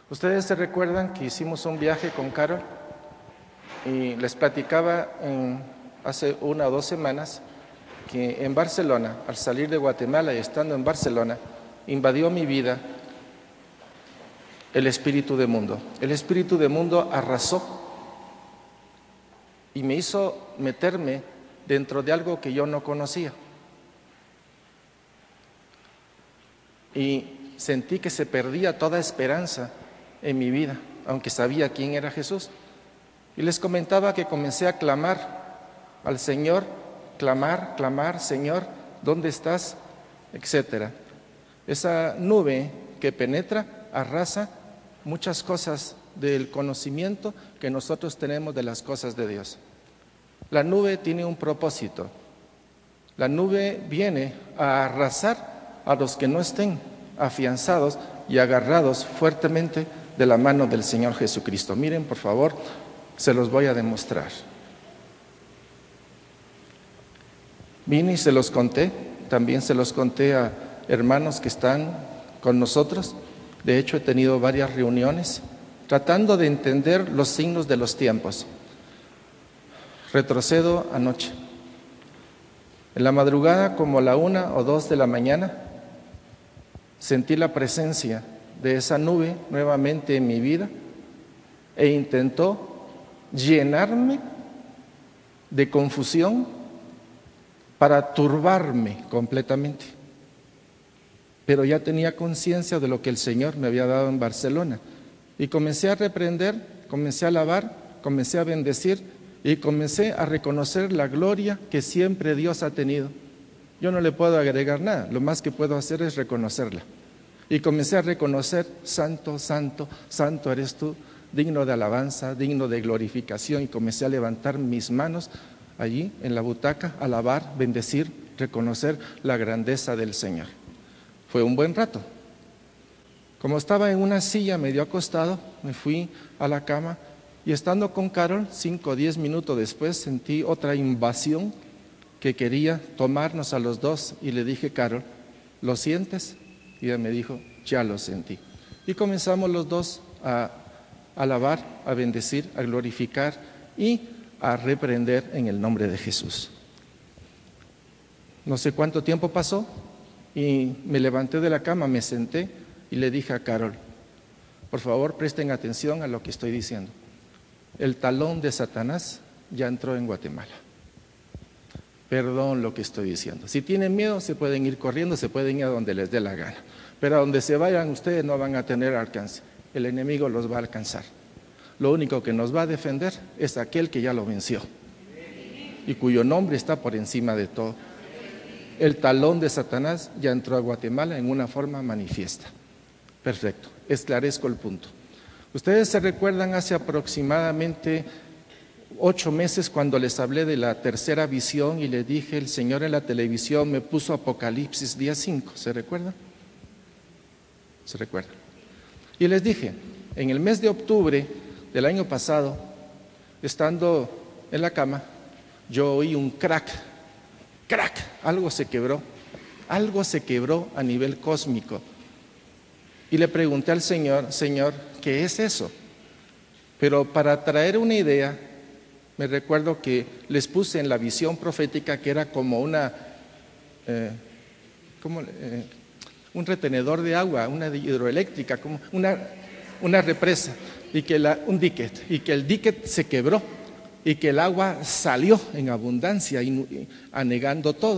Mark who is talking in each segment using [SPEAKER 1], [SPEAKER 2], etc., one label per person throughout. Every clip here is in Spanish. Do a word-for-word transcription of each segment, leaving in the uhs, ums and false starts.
[SPEAKER 1] Ustedes se recuerdan que hicimos un viaje con Carol y les platicaba en, hace una o dos semanas que en Barcelona, al salir de Guatemala y estando en Barcelona, invadió mi vida el espíritu de mundo. El espíritu de mundo arrasó y me hizo meterme dentro de algo que yo no conocía. Y sentí que se perdía toda esperanza en mi vida, aunque sabía quién era Jesús. Y les comentaba que comencé a clamar al Señor, clamar, clamar, Señor, ¿dónde estás? Etcétera. Esa nube que penetra, arrasa muchas cosas del conocimiento que nosotros tenemos de las cosas de Dios. La nube tiene un propósito. La nube viene a arrasar a los que no estén afianzados y agarrados fuertemente de la mano del Señor Jesucristo. Miren, por favor, se los voy a demostrar. Vine y se los conté, también se los conté a hermanos que están con nosotros. De hecho, he tenido varias reuniones tratando de entender los signos de los tiempos. Retrocedo anoche. En la madrugada, como a la una o dos de la mañana, sentí la presencia de esa nube nuevamente en mi vida e intentó llenarme de confusión para turbarme completamente. Pero ya tenía conciencia de lo que el Señor me había dado en Barcelona y comencé a reprender, comencé a alabar, comencé a bendecir y comencé a reconocer la gloria que siempre Dios ha tenido. Yo no le puedo agregar nada, lo más que puedo hacer es reconocerla. Y comencé a reconocer, santo, santo, santo eres tú, digno de alabanza, digno de glorificación, y comencé a levantar mis manos allí en la butaca, alabar, bendecir, reconocer la grandeza del Señor. Fue un buen rato. Como estaba en una silla medio acostado, me fui a la cama y estando con Carol, cinco o diez minutos después, sentí otra invasión que quería tomarnos a los dos y le dije, Carol, ¿lo sientes? Y ella me dijo, ya lo sentí. Y comenzamos los dos a alabar, a bendecir, a glorificar y a reprender en el nombre de Jesús. No sé cuánto tiempo pasó y me levanté de la cama, me senté y le dije a Carol, por favor presten atención a lo que estoy diciendo. El talón de Satanás ya entró en Guatemala. Perdón lo que estoy diciendo. Si tienen miedo, se pueden ir corriendo, se pueden ir a donde les dé la gana. Pero a donde se vayan, ustedes no van a tener alcance. El enemigo los va a alcanzar. Lo único que nos va a defender es aquel que ya lo venció y cuyo nombre está por encima de todo. El talón de Satanás ya entró a Guatemala en una forma manifiesta. Perfecto, esclarezco el punto. Ustedes se recuerdan hace aproximadamente ocho meses cuando les hablé de la tercera visión y les dije, el Señor en la televisión me puso Apocalipsis día cinco, ¿se recuerdan? ¿Se recuerdan? Y les dije, en el mes de octubre del año pasado, estando en la cama, yo oí un crack, crack, algo se quebró, algo se quebró a nivel cósmico. Y le pregunté al Señor, Señor, ¿qué es eso? Pero para traer una idea, me recuerdo que les puse en la visión profética que era como una, eh, como, eh, un retenedor de agua, una hidroeléctrica, como una, una represa, y que la, un dique, y que el dique se quebró, y que el agua salió en abundancia, y, y, anegando todo.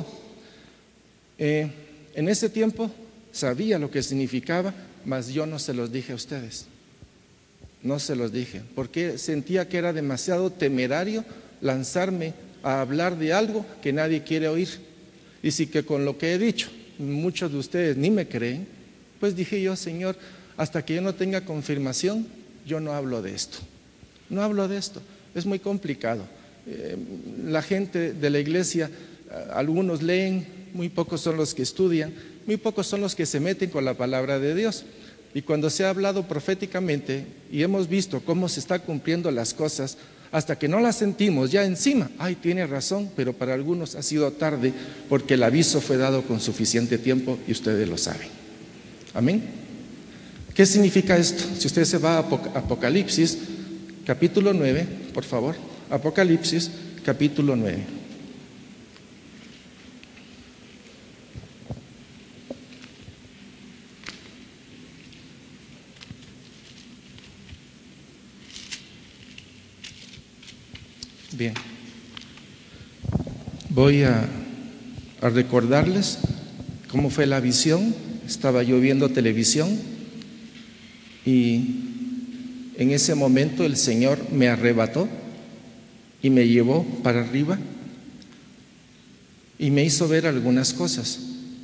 [SPEAKER 1] Eh, en ese tiempo sabía lo que significaba, mas yo no se los dije a ustedes. No se los dije, porque sentía que era demasiado temerario lanzarme a hablar de algo que nadie quiere oír. Y si que con lo que he dicho, muchos de ustedes ni me creen, pues dije yo, Señor, hasta que yo no tenga confirmación, yo no hablo de esto. No hablo de esto, es muy complicado. Eh, la gente de la iglesia, algunos leen, muy pocos son los que estudian, muy pocos son los que se meten con la palabra de Dios. Y cuando se ha hablado proféticamente y hemos visto cómo se están cumpliendo las cosas, hasta que no las sentimos ya encima, ay, tiene razón, pero para algunos ha sido tarde porque el aviso fue dado con suficiente tiempo y ustedes lo saben. Amén. ¿Qué significa esto? Si usted se va a Apocalipsis, capítulo nueve, por favor. Apocalipsis, capítulo nueve. Bien. Voy a, a recordarles cómo fue la visión. Estaba yo viendo televisión y en ese momento el Señor me arrebató y me llevó para arriba y me hizo ver algunas cosas.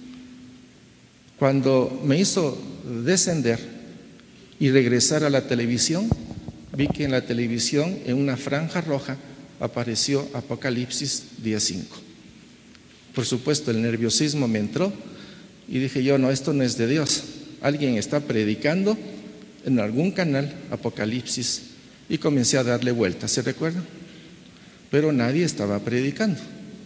[SPEAKER 1] Cuando me hizo descender y regresar a la televisión, vi que en la televisión, en una franja roja, apareció Apocalipsis diez cinco. Por supuesto, el nerviosismo me entró y dije yo, no, esto no es de Dios. Alguien está predicando en algún canal Apocalipsis, y comencé a darle vueltas, ¿se recuerdan? Pero nadie estaba predicando.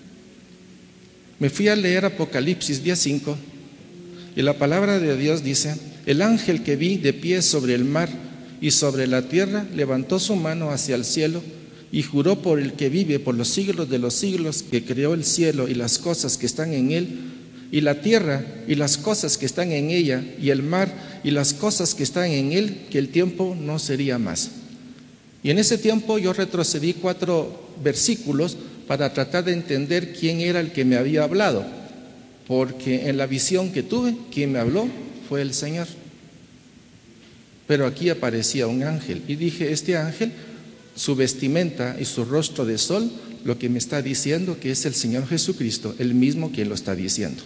[SPEAKER 1] Me fui a leer Apocalipsis diez cinco y la palabra de Dios dice: el ángel que vi de pie sobre el mar y sobre la tierra levantó su mano hacia el cielo y juró por el que vive por los siglos de los siglos, que creó el cielo y las cosas que están en él, y la tierra y las cosas que están en ella, y el mar y las cosas que están en él, que el tiempo no sería más. Y en ese tiempo yo retrocedí cuatro versículos para tratar de entender quién era el que me había hablado, porque en la visión que tuve, quien me habló fue el Señor. Pero aquí aparecía un ángel y dije, este ángel, su vestimenta y su rostro de sol, lo que me está diciendo que es el Señor Jesucristo, el mismo quien lo está diciendo.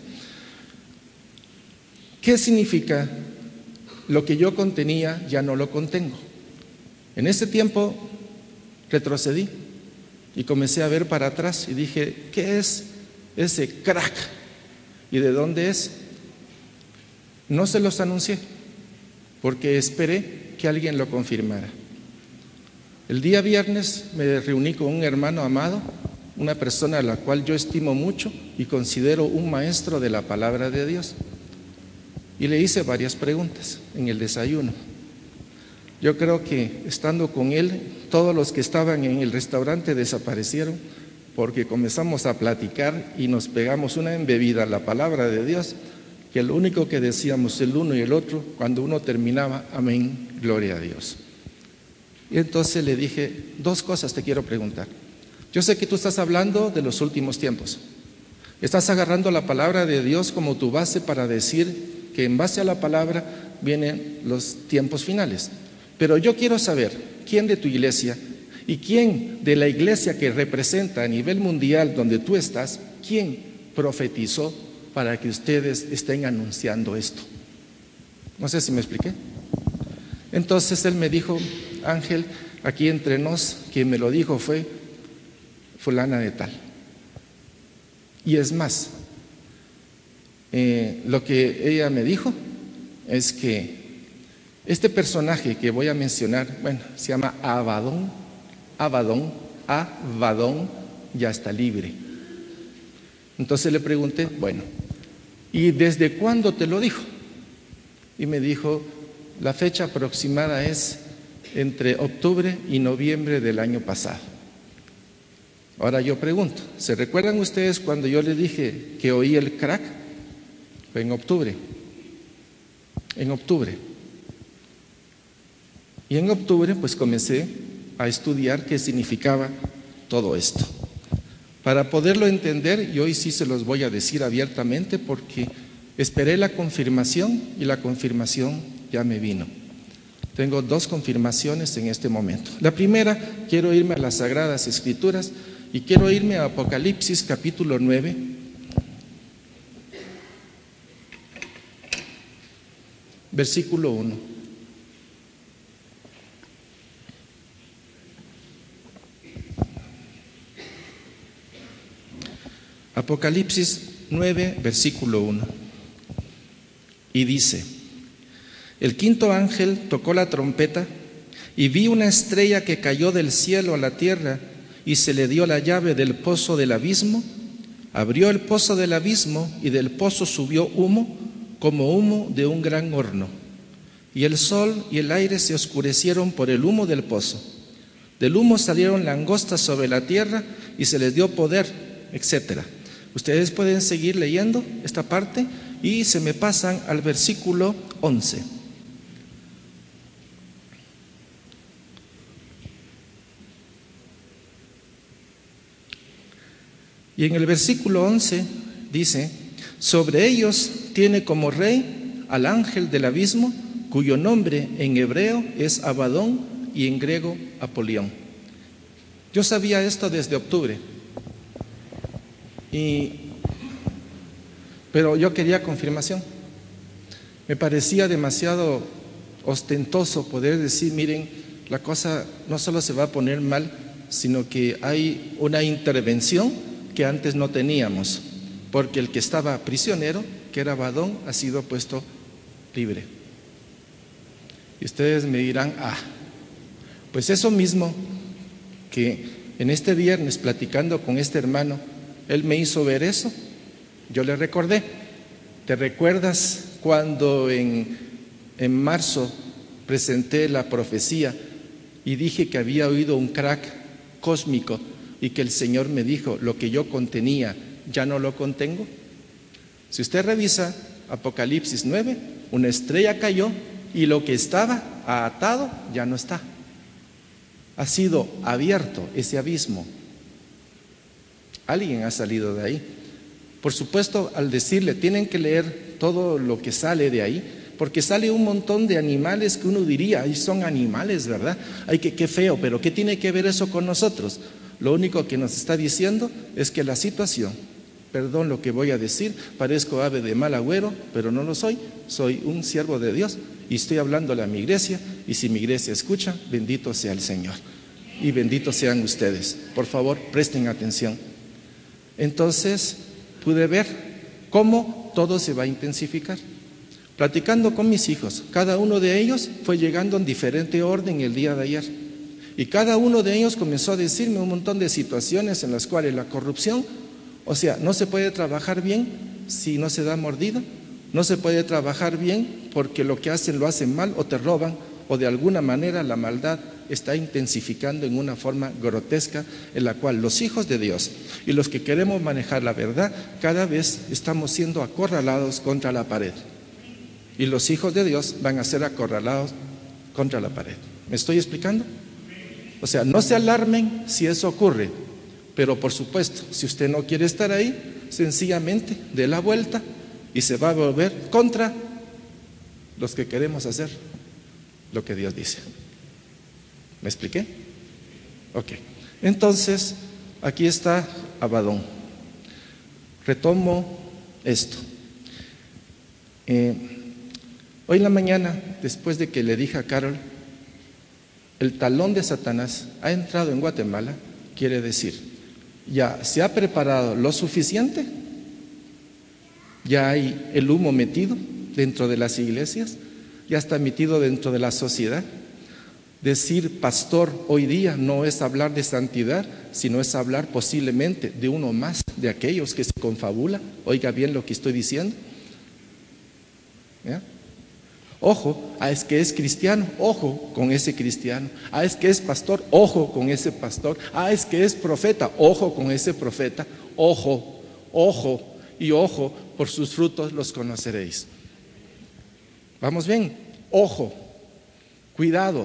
[SPEAKER 1] ¿Qué significa? Lo que yo contenía ya no lo contengo. En ese tiempo retrocedí y comencé a ver para atrás y dije, ¿qué es ese crack? ¿Y de dónde es? No se los anuncié porque esperé que alguien lo confirmara. El día viernes me reuní con un hermano amado, una persona a la cual yo estimo mucho y considero un maestro de la palabra de Dios. Y le hice varias preguntas en el desayuno. Yo creo que estando con él, todos los que estaban en el restaurante desaparecieron porque comenzamos a platicar y nos pegamos una embebida a la palabra de Dios, que lo único que decíamos el uno y el otro, cuando uno terminaba, amén, gloria a Dios. Y entonces le dije, dos cosas te quiero preguntar. Yo sé que tú estás hablando de los últimos tiempos. Estás agarrando la palabra de Dios como tu base para decir que en base a la palabra vienen los tiempos finales. Pero yo quiero saber quién de tu iglesia y quién de la iglesia que representa a nivel mundial donde tú estás, quién profetizó para que ustedes estén anunciando esto. No sé si me expliqué. Entonces él me dijo, Ángel, aquí entre nos, quien me lo dijo fue fulana de tal. Y es más, eh, lo que ella me dijo es que este personaje que voy a mencionar, bueno, se llama Abadón, Abadón, Abadón, ya está libre. Entonces le pregunté, bueno, ¿y desde cuándo te lo dijo? Y me dijo, la fecha aproximada es entre octubre y noviembre del año pasado. Ahora yo pregunto, ¿se recuerdan ustedes cuando yo les dije que oí el crack? Fue en octubre. En octubre. Y en octubre pues comencé a estudiar qué significaba todo esto. Para poderlo entender, y hoy sí se los voy a decir abiertamente porque esperé la confirmación y la confirmación ya me vino. Tengo dos confirmaciones en este momento. La primera, quiero irme a las Sagradas Escrituras y quiero irme a Apocalipsis capítulo nueve. Versículo uno. Apocalipsis nueve, versículo uno. Y dice: el quinto ángel tocó la trompeta y vi una estrella que cayó del cielo a la tierra y se le dio la llave del pozo del abismo. Abrió el pozo del abismo y del pozo subió humo como humo de un gran horno. y el sol y el aire se oscurecieron por el humo del pozo. Del humo salieron langostas sobre la tierra y se les dio poder, etcétera. Ustedes pueden seguir leyendo esta parte y se me pasan al versículo once. Y en el versículo once dice: sobre ellos tiene como rey al ángel del abismo, cuyo nombre en hebreo es Abadón y en griego Apolión. Yo sabía esto desde octubre, y, pero yo quería confirmación. Me parecía demasiado ostentoso poder decir, miren, la cosa no solo se va a poner mal, sino que hay una intervención que antes no teníamos, porque el que estaba prisionero, que era Abadón, ha sido puesto libre. Y ustedes me dirán, ah, pues eso mismo que en este viernes platicando con este hermano, él me hizo ver eso. Yo le recordé, ¿te recuerdas cuando en, en marzo presenté la profecía y dije que había oído un crack cósmico y que el Señor me dijo, lo que yo contenía ya no lo contengo? Si usted revisa Apocalipsis nueve, una estrella cayó y lo que estaba atado ya no está. Ha sido abierto ese abismo. Alguien ha salido de ahí. Por supuesto, al decirle, tienen que leer todo lo que sale de ahí, porque sale un montón de animales que uno diría, ahí son animales, ¿verdad? Ay, que qué feo, pero ¿qué tiene que ver eso con nosotros? Lo único que nos está diciendo es que la situación, perdón lo que voy a decir, parezco ave de mal agüero, pero no lo soy, soy un siervo de Dios y estoy hablándole a mi iglesia, y si mi iglesia escucha, bendito sea el Señor y benditos sean ustedes. Por favor, presten atención. Entonces pude ver cómo todo se va a intensificar. Platicando con mis hijos, cada uno de ellos fue llegando en diferente orden el día de ayer, y cada uno de ellos comenzó a decirme un montón de situaciones en las cuales la corrupción, o sea, no se puede trabajar bien si no se da mordida, no se puede trabajar bien porque lo que hacen lo hacen mal o te roban, o de alguna manera la maldad está intensificando en una forma grotesca en la cual los hijos de Dios y los que queremos manejar la verdad cada vez estamos siendo acorralados contra la pared, y los hijos de Dios van a ser acorralados contra la pared. ¿Me estoy explicando? O sea, no se alarmen si eso ocurre, pero por supuesto, si usted no quiere estar ahí, sencillamente dé la vuelta y se va a volver contra los que queremos hacer lo que Dios dice. ¿Me expliqué? Ok. Entonces, aquí está Abadón. Retomo esto. Eh, hoy en la mañana, después de que le dije a Carol, el talón de Satanás ha entrado en Guatemala, quiere decir, ya se ha preparado lo suficiente, ya hay el humo metido dentro de las iglesias, ya está metido dentro de la sociedad. Decir pastor hoy día no es hablar de santidad, sino es hablar posiblemente de uno más de aquellos que se confabula. Oiga bien lo que estoy diciendo. ¿Ya? Ojo, ah, es que es cristiano, ojo con ese cristiano. Ah, es que es pastor, ojo con ese pastor. Ah, es que es profeta, ojo con ese profeta. Ojo, ojo y ojo, por sus frutos los conoceréis. ¿Vamos bien? Ojo, cuidado.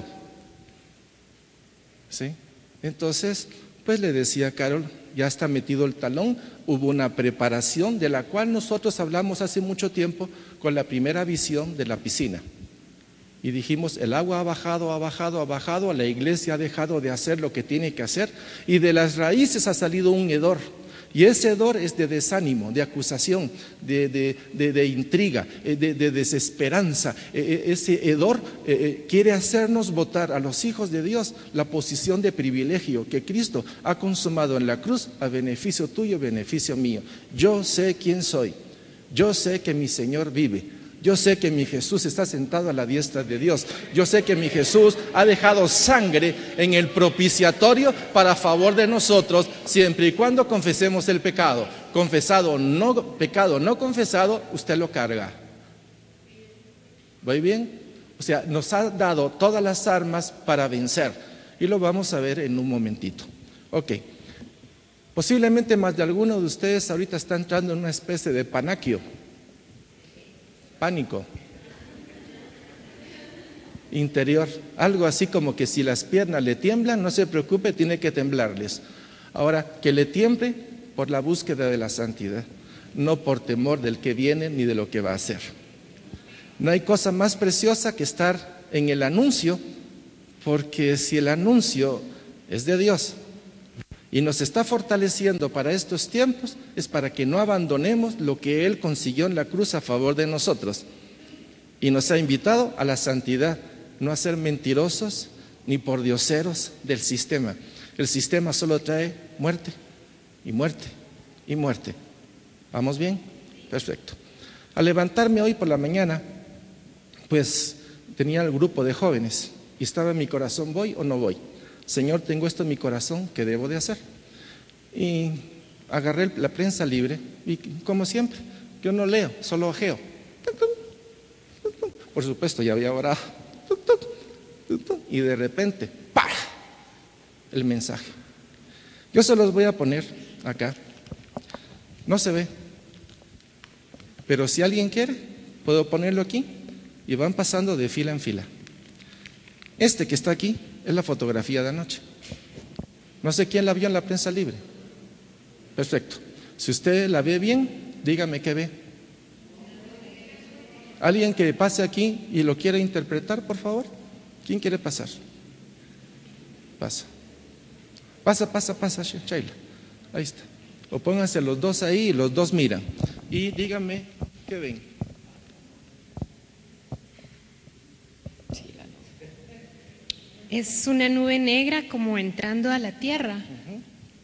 [SPEAKER 1] ¿Sí? Entonces, pues le decía a Carol, ya está metido el talón, hubo una preparación de la cual nosotros hablamos hace mucho tiempo con la primera visión de la piscina. Y dijimos, el agua ha bajado, ha bajado, ha bajado, la iglesia ha dejado de hacer lo que tiene que hacer y de las raíces ha salido un hedor. Y ese hedor es de desánimo, de acusación, de, de, de, de intriga, de, de desesperanza. Ese hedor eh, quiere hacernos votar a los hijos de Dios la posición de privilegio que Cristo ha consumado en la cruz a beneficio tuyo, beneficio mío. Yo sé quién soy, yo sé que mi Señor vive. Yo sé que mi Jesús está sentado a la diestra de Dios. Yo sé que mi Jesús ha dejado sangre en el propiciatorio para favor de nosotros, siempre y cuando confesemos el pecado. Confesado, no, pecado no confesado, usted lo carga. ¿Voy bien? O sea, nos ha dado todas las armas para vencer. Y lo vamos a ver en un momentito. Ok. Posiblemente más de alguno de ustedes ahorita está entrando en una especie de panaquio. Pánico. Interior. Algo así como que si las piernas le tiemblan, no se preocupe, tiene que temblarles. Ahora, que le tiemble por la búsqueda de la santidad, no por temor del que viene ni de lo que va a hacer. No hay cosa más preciosa que estar en el anuncio, porque si el anuncio es de Dios y nos está fortaleciendo para estos tiempos, es para que no abandonemos lo que Él consiguió en la cruz a favor de nosotros. Y nos ha invitado a la santidad, no a ser mentirosos ni pordioseros del sistema. El sistema solo trae muerte y muerte y muerte. ¿Vamos bien? Perfecto. Al levantarme hoy por la mañana, pues tenía el grupo de jóvenes y estaba en mi corazón, ¿voy o no voy? Señor, tengo esto en mi corazón, ¿qué debo de hacer? Y agarré la prensa libre y como siempre, yo no leo, solo ojeo. Por supuesto, ya había orado. Y de repente, ¡pah!, el mensaje. Yo se los voy a poner acá. No se ve. Pero si alguien quiere, puedo ponerlo aquí y van pasando de fila en fila. Este que está aquí es la fotografía de anoche. No sé quién la vio en la prensa libre. Perfecto. Si usted la ve bien, dígame qué ve. ¿Alguien que pase aquí y lo quiere interpretar, por favor? ¿Quién quiere pasar? Pasa. Pasa, pasa, pasa, Shaila. Ahí está. O pónganse los dos ahí y los dos miran. Y díganme qué ven.
[SPEAKER 2] Es una nube negra como entrando a la tierra.
[SPEAKER 1] Uh-huh.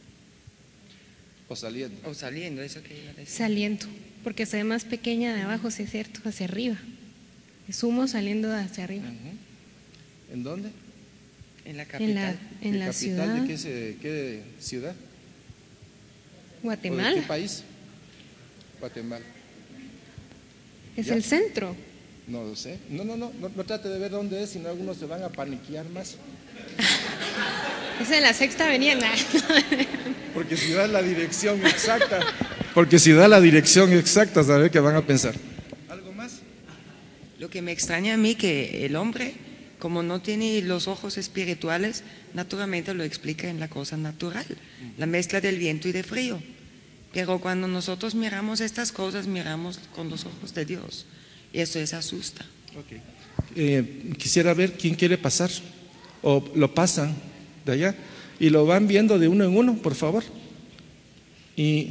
[SPEAKER 1] O saliendo.
[SPEAKER 3] O saliendo, eso que iba a decir.
[SPEAKER 2] Saliendo, porque se ve más pequeña de abajo, si es cierto, hacia arriba. Es humo saliendo hacia arriba.
[SPEAKER 1] Uh-huh. ¿En dónde?
[SPEAKER 3] En la capital.
[SPEAKER 2] En la, en la
[SPEAKER 1] ¿Capital
[SPEAKER 2] ciudad.
[SPEAKER 1] de qué, se, qué ciudad?
[SPEAKER 2] Guatemala.
[SPEAKER 1] ¿O de qué país? Guatemala.
[SPEAKER 2] Es
[SPEAKER 1] ¿Ya?
[SPEAKER 2] el centro.
[SPEAKER 1] No lo sé. No, no, no, no, no trate de ver dónde es, sino algunos se van a paniquear más.
[SPEAKER 2] Es en la Sexta Avenida.
[SPEAKER 1] Porque si da la dirección exacta, porque si da la dirección exacta, sabe que van a pensar. ¿Algo más?
[SPEAKER 3] Lo que me extraña a mí que el hombre, como no tiene los ojos espirituales, naturalmente lo explica en la cosa natural, la mezcla del viento y de frío. Pero cuando nosotros miramos estas cosas, miramos con los ojos de Dios. Y eso es asusta.
[SPEAKER 1] Okay. Eh, quisiera ver quién quiere pasar. O lo pasan de allá y lo van viendo de uno en uno, por favor. Y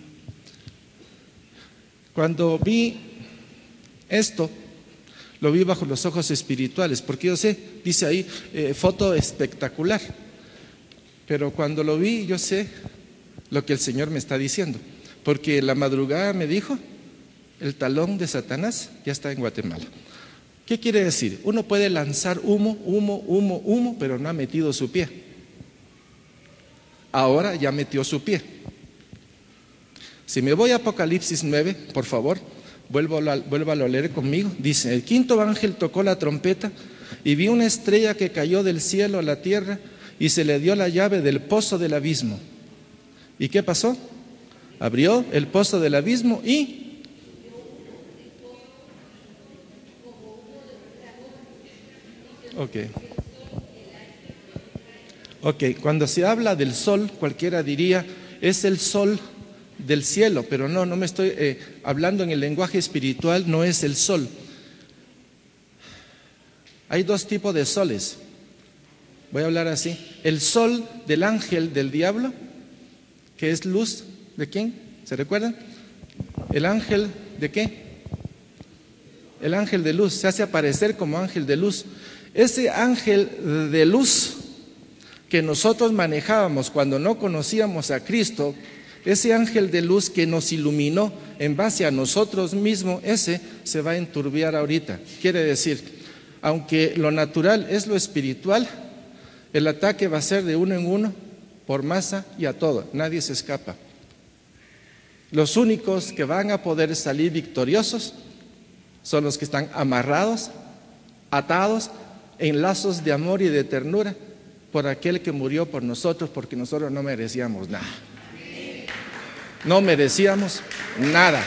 [SPEAKER 1] cuando vi esto, lo vi bajo los ojos espirituales, porque yo sé, dice ahí, eh, foto espectacular. Pero cuando lo vi, yo sé lo que el Señor me está diciendo. Porque la madrugada me dijo, el talón de Satanás ya está en Guatemala. ¿Qué quiere decir? Uno puede lanzar humo, humo, humo, humo, pero no ha metido su pie. Ahora ya metió su pie. Si me voy a Apocalipsis nueve, por favor, vuélvalo a, vuélvalo a leer conmigo. Dice, el quinto ángel tocó la trompeta y vi una estrella que cayó del cielo a la tierra y se le dio la llave del pozo del abismo. ¿Y qué pasó? Abrió el pozo del abismo y... Ok. Ok, cuando se habla del sol, cualquiera diría, es el sol del cielo, pero no, no me estoy eh, hablando en el lenguaje espiritual, no es el sol. Hay dos tipos de soles. Voy a hablar así. El sol del ángel del diablo, que es luz, ¿de quién? ¿Se recuerdan? ¿El ángel de qué? El ángel de luz, se hace aparecer como ángel de luz. Ese ángel de luz que nosotros manejábamos cuando no conocíamos a Cristo, ese ángel de luz que nos iluminó en base a nosotros mismos, ese se va a enturbiar ahorita. Quiere decir, aunque lo natural es lo espiritual, el ataque va a ser de uno en uno, por masa y a todo, nadie se escapa. Los únicos que van a poder salir victoriosos son los que están amarrados atados en lazos de amor y de ternura por aquel que murió por nosotros, porque nosotros no merecíamos nada. No merecíamos nada.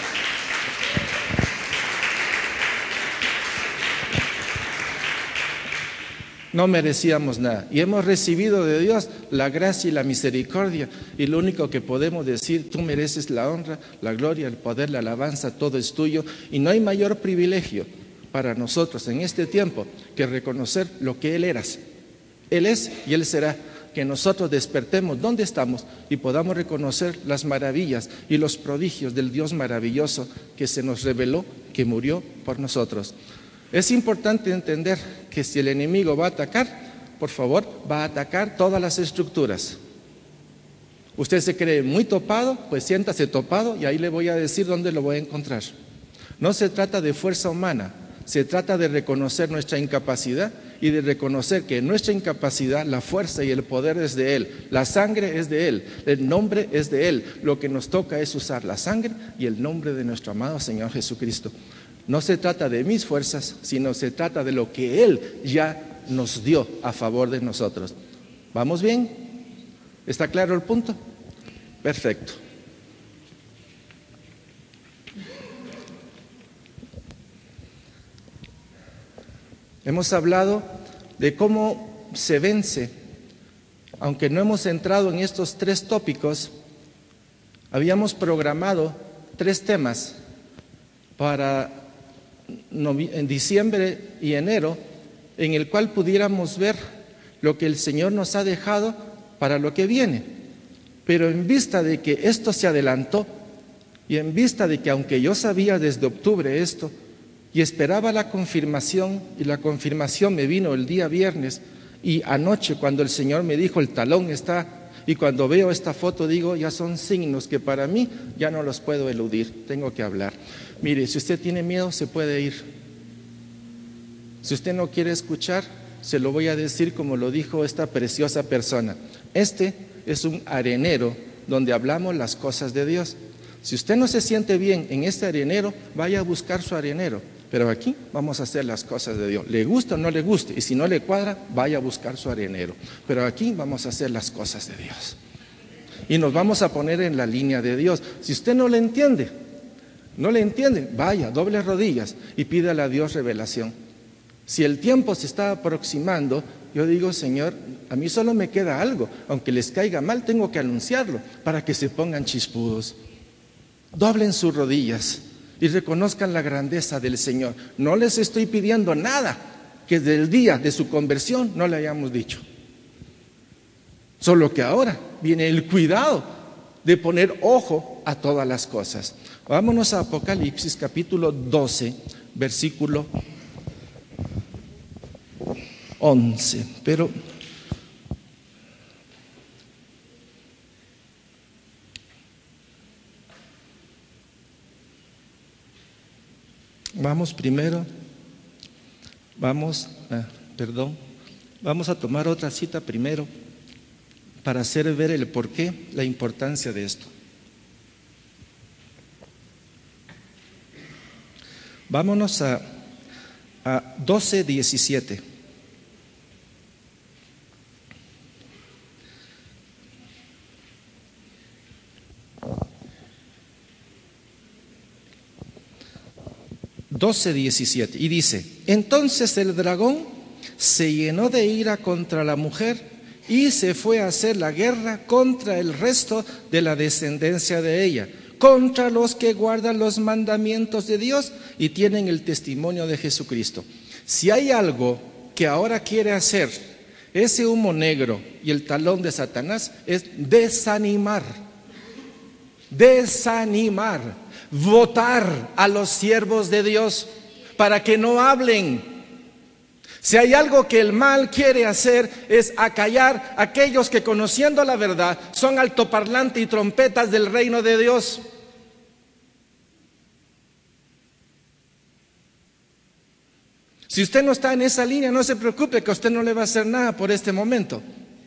[SPEAKER 1] No merecíamos nada. Y hemos recibido de Dios la gracia y la misericordia. Y lo único que podemos decir, tú mereces la honra, la gloria, el poder, la alabanza, todo es tuyo. Y no hay mayor privilegio para nosotros en este tiempo que reconocer lo que Él eras. Él es y Él será. Que nosotros despertemos donde estamos y podamos reconocer las maravillas y los prodigios del Dios maravilloso que se nos reveló, que murió por nosotros. Es importante entender que si el enemigo va a atacar, por favor, va a atacar todas las estructuras. Usted se cree muy topado, pues siéntase topado y ahí le voy a decir dónde lo voy a encontrar. No se trata de fuerza humana, se trata de reconocer nuestra incapacidad y de reconocer que nuestra incapacidad, la fuerza y el poder es de Él, la sangre es de Él, el nombre es de Él. Lo que nos toca es usar la sangre y el nombre de nuestro amado Señor Jesucristo. No se trata de mis fuerzas, sino se trata de lo que Él ya nos dio a favor de nosotros. ¿Vamos bien? ¿Está claro el punto? Perfecto. Hemos hablado de cómo se vence. Aunque no hemos entrado en estos tres tópicos, habíamos programado tres temas para en diciembre y enero, en el cual pudiéramos ver lo que el Señor nos ha dejado para lo que viene. Pero en vista de que esto se adelantó y en vista de que aunque yo sabía desde octubre esto y esperaba la confirmación, y la confirmación me vino el día viernes, y anoche cuando el Señor me dijo el talón está, y cuando veo esta foto digo ya son signos que para mí ya no los puedo eludir, tengo que hablar. Mire, si usted tiene miedo se puede ir. Si usted no quiere escuchar, se lo voy a decir como lo dijo esta preciosa persona. Este es un arenero donde hablamos las cosas de Dios. Si usted no se siente bien en este arenero, vaya a buscar su arenero. Pero aquí vamos a hacer las cosas de Dios. Le gusta o no le guste, y si no le cuadra, vaya a buscar su arenero. Pero aquí vamos a hacer las cosas de Dios. Y nos vamos a poner en la línea de Dios. Si usted no le entiende, no le entiende, vaya, doble rodillas y pídale a Dios revelación. Si el tiempo se está aproximando, yo digo, Señor, a mí solo me queda algo. Aunque les caiga mal, tengo que anunciarlo para que se pongan chispudos. Doblen sus rodillas y reconozcan la grandeza del Señor. No les estoy pidiendo nada que del día de su conversión no le hayamos dicho. Solo que ahora viene el cuidado de poner ojo a todas las cosas. Vámonos a Apocalipsis capítulo doce, versículo once. Pero vamos primero, vamos, ah, perdón, vamos a tomar otra cita primero para hacer ver el porqué, la importancia de esto. Vámonos a, a doce diecisiete. doce diecisiete, y dice: entonces el dragón se llenó de ira contra la mujer y se fue a hacer la guerra contra el resto de la descendencia de ella, contra los que guardan los mandamientos de Dios y tienen el testimonio de Jesucristo. Si hay algo que ahora quiere hacer ese humo negro y el talón de Satanás, es desanimar, desanimar, votar a los siervos de Dios para que no hablen. Si hay algo que el mal quiere hacer, es acallar a aquellos que, conociendo la verdad, son altoparlante y trompetas del reino de Dios. Si usted no está en esa línea, no se preocupe, que a usted no le va a hacer nada por este momento.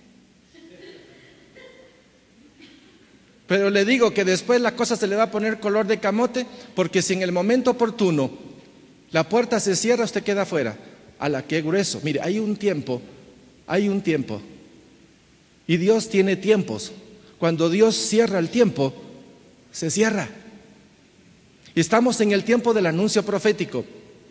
[SPEAKER 1] Pero le digo que después la cosa se le va a poner color de camote, porque si en el momento oportuno la puerta se cierra, usted queda afuera. a la que grueso. Mire, hay un tiempo, hay un tiempo. Y Dios tiene tiempos. Cuando Dios cierra el tiempo, se cierra. Y estamos en el tiempo del anuncio profético.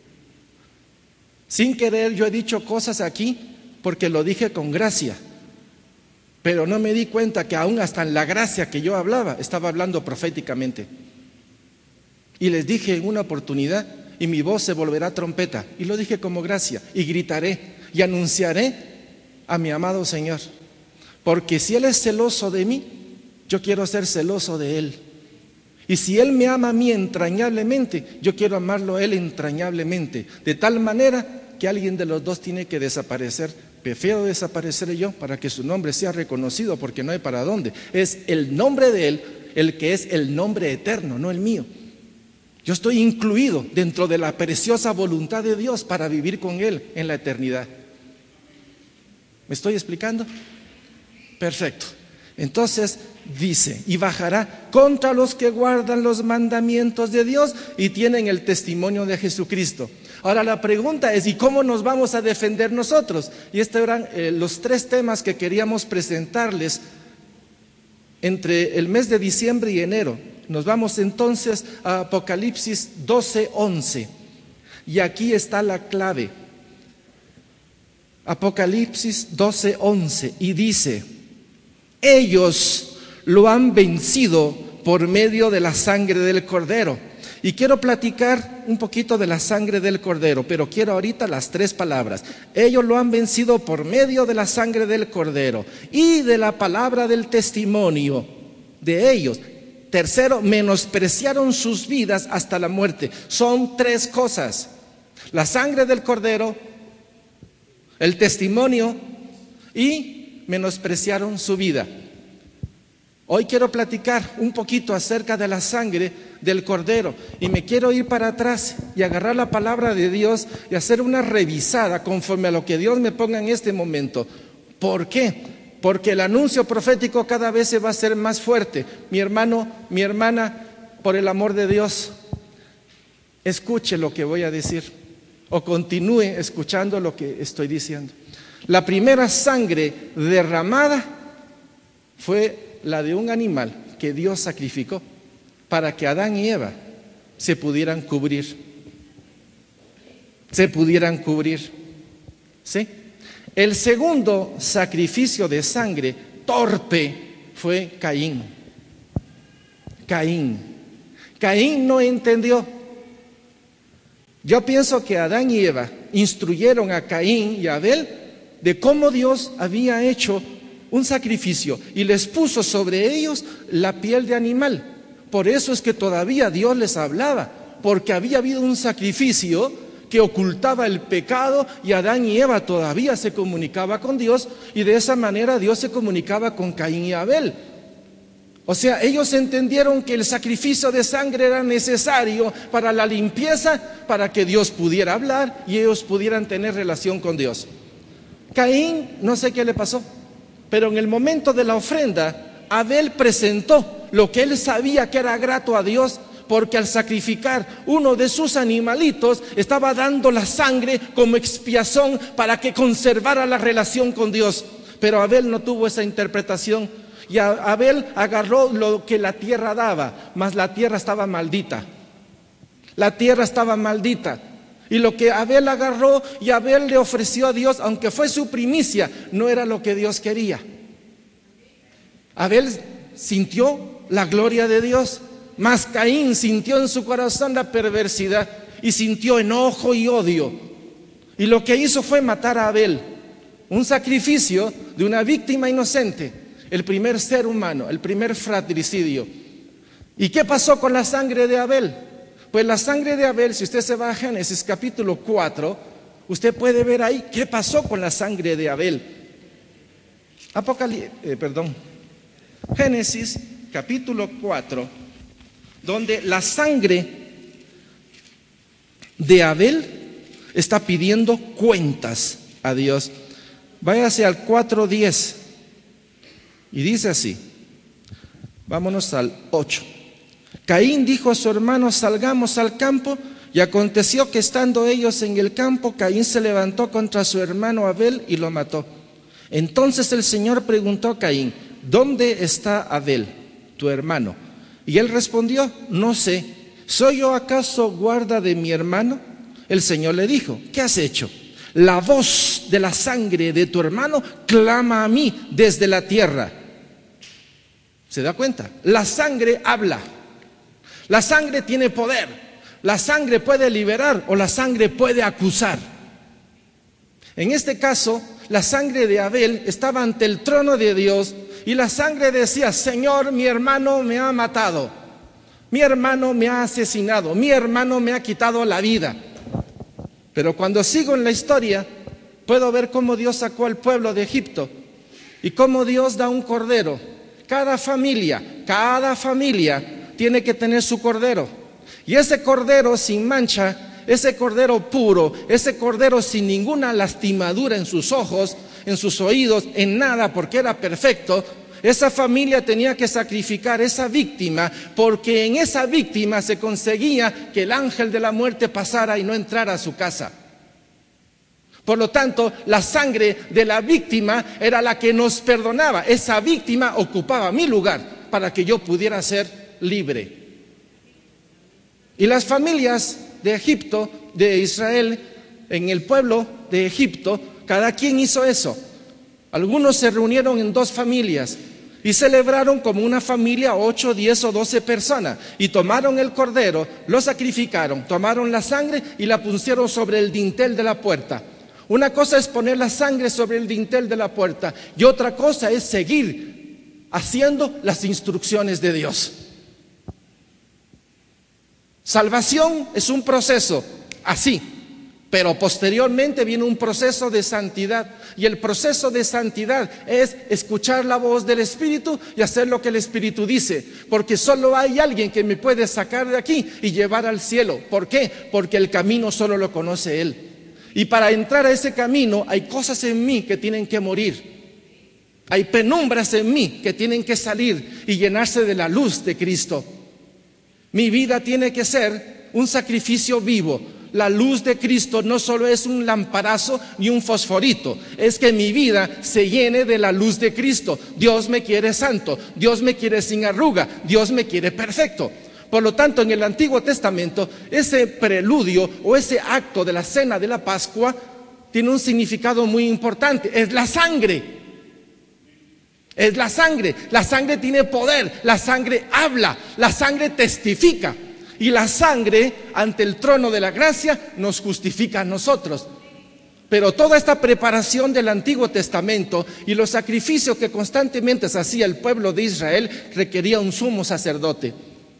[SPEAKER 1] Sin querer yo he dicho cosas aquí porque lo dije con gracia. Pero no me di cuenta que aún hasta en la gracia que yo hablaba, estaba hablando proféticamente. Y les dije en una oportunidad, y mi voz se volverá trompeta. Y lo dije como gracia. Y gritaré y anunciaré a mi amado Señor. Porque si Él es celoso de mí, yo quiero ser celoso de Él. Y si Él me ama a mí entrañablemente, yo quiero amarlo a Él entrañablemente. De tal manera que alguien de los dos tiene que desaparecer. Prefiero desaparecer yo para que su nombre sea reconocido, porque no hay para dónde. Es el nombre de Él el que es el nombre eterno, no el mío. Yo estoy incluido dentro de la preciosa voluntad de Dios para vivir con Él en la eternidad. ¿Me estoy explicando? Perfecto. Entonces dice, y bajará contra los que guardan los mandamientos de Dios y tienen el testimonio de Jesucristo. Ahora la pregunta es, ¿y cómo nos vamos a defender nosotros? Y estos eran eh, los tres temas que queríamos presentarles entre el mes de diciembre y enero. Nos vamos entonces a Apocalipsis doce, once. Y aquí está la clave. Apocalipsis doce, once. Y dice, ellos lo han vencido por medio de la sangre del Cordero. Y quiero platicar un poquito de la sangre del Cordero, pero quiero ahorita las tres palabras. Ellos lo han vencido por medio de la sangre del Cordero y de la palabra del testimonio de ellos. Tercero, menospreciaron sus vidas hasta la muerte. Son tres cosas: la sangre del Cordero, el testimonio y menospreciaron su vida. Hoy quiero platicar un poquito acerca de la sangre del Cordero y me quiero ir para atrás y agarrar la palabra de Dios y hacer una revisada conforme a lo que Dios me ponga en este momento. ¿Por qué? Porque el anuncio profético cada vez se va a hacer más fuerte. Mi hermano, mi hermana, por el amor de Dios, escuche lo que voy a decir o continúe escuchando lo que estoy diciendo. La primera sangre derramada fue la de un animal que Dios sacrificó para que Adán y Eva se pudieran cubrir. Se pudieran cubrir. ¿Sí? El segundo sacrificio de sangre torpe fue Caín. Caín. Caín no entendió. Yo pienso que Adán y Eva instruyeron a Caín y a Abel de cómo Dios había hecho un sacrificio y les puso sobre ellos la piel de animal. Por eso es que todavía Dios les hablaba, porque había habido un sacrificio que ocultaba el pecado y Adán y Eva todavía se comunicaba con Dios y de esa manera Dios se comunicaba con Caín y Abel. O sea, ellos entendieron que el sacrificio de sangre era necesario para la limpieza, para que Dios pudiera hablar y ellos pudieran tener relación con Dios. Caín, no sé qué le pasó, pero en el momento de la ofrenda, Abel presentó lo que él sabía que era grato a Dios, porque al sacrificar uno de sus animalitos, estaba dando la sangre como expiación para que conservara la relación con Dios. Pero Abel no tuvo esa interpretación, y Abel agarró lo que la tierra daba, mas la tierra estaba maldita. La tierra estaba maldita. Y lo que Abel agarró y Abel le ofreció a Dios, aunque fue su primicia, no era lo que Dios quería. Abel sintió la gloria de Dios, mas Caín sintió en su corazón la perversidad y sintió enojo y odio. Y lo que hizo fue matar a Abel, un sacrificio de una víctima inocente, el primer ser humano, el primer fratricidio. ¿Y qué pasó con la sangre de Abel? Pues la sangre de Abel, si usted se va a Génesis capítulo cuatro, usted puede ver ahí qué pasó con la sangre de Abel. Apocalipsis, eh, perdón, Génesis capítulo cuatro, donde la sangre de Abel está pidiendo cuentas a Dios. Váyase al cuatro diez y dice así, vámonos al ocho. Caín dijo a su hermano, salgamos al campo, Y aconteció que estando ellos en el campo, Caín se levantó contra su hermano Abel y lo mató. Entonces el Señor preguntó a Caín: ¿dónde está Abel, tu hermano? Y él respondió: no sé, ¿soy yo acaso guarda de mi hermano? El Señor le dijo: ¿qué has hecho? La voz de la sangre de tu hermano clama a mí desde la tierra. ¿Se da cuenta? La sangre habla. La sangre tiene poder. La sangre puede liberar o la sangre puede acusar. En este caso, la sangre de Abel estaba ante el trono de Dios y la sangre decía: Señor, mi hermano me ha matado, mi hermano me ha asesinado, mi hermano me ha quitado la vida. Pero cuando sigo en la historia, puedo ver cómo Dios sacó al pueblo de Egipto y cómo Dios da un cordero. Cada familia, cada familia tiene que tener su cordero. Y ese cordero sin mancha, ese cordero puro, ese cordero sin ninguna lastimadura en sus ojos, en sus oídos, en nada, porque era perfecto, esa familia tenía que sacrificar esa víctima, porque en esa víctima se conseguía que el ángel de la muerte pasara y no entrara a su casa. Por lo tanto, la sangre de la víctima era la que nos perdonaba. Esa víctima ocupaba mi lugar para que yo pudiera ser libre. Y las familias de Egipto, de Israel, en el pueblo de Egipto, cada quien hizo eso. Algunos se reunieron en dos familias y celebraron como una familia ocho, diez o doce personas. Y tomaron el cordero, lo sacrificaron, tomaron la sangre y la pusieron sobre el dintel de la puerta. Una cosa es poner la sangre sobre el dintel de la puerta y otra cosa es seguir haciendo las instrucciones de Dios. Salvación es un proceso así, pero posteriormente viene un proceso de santidad. Y el proceso de santidad es escuchar la voz del Espíritu y hacer lo que el Espíritu dice. Porque solo hay alguien que me puede sacar de aquí y llevar al cielo. ¿Por qué? Porque el camino solo lo conoce Él. Y para entrar a ese camino hay cosas en mí que tienen que morir. Hay penumbras en mí que tienen que salir y llenarse de la luz de Cristo. Mi vida tiene que ser un sacrificio vivo. La luz de Cristo no solo es un lamparazo ni un fosforito, es que mi vida se llene de la luz de Cristo. Dios me quiere santo, Dios me quiere sin arruga, Dios me quiere perfecto. Por lo tanto, en el Antiguo Testamento, ese preludio o ese acto de la cena de la Pascua tiene un significado muy importante. Es la sangre. Es la sangre. La sangre tiene poder. La sangre habla. La sangre testifica. Y la sangre, ante el trono de la gracia, nos justifica a nosotros. Pero toda esta preparación del Antiguo Testamento y los sacrificios que constantemente se hacía el pueblo de Israel requería un sumo sacerdote.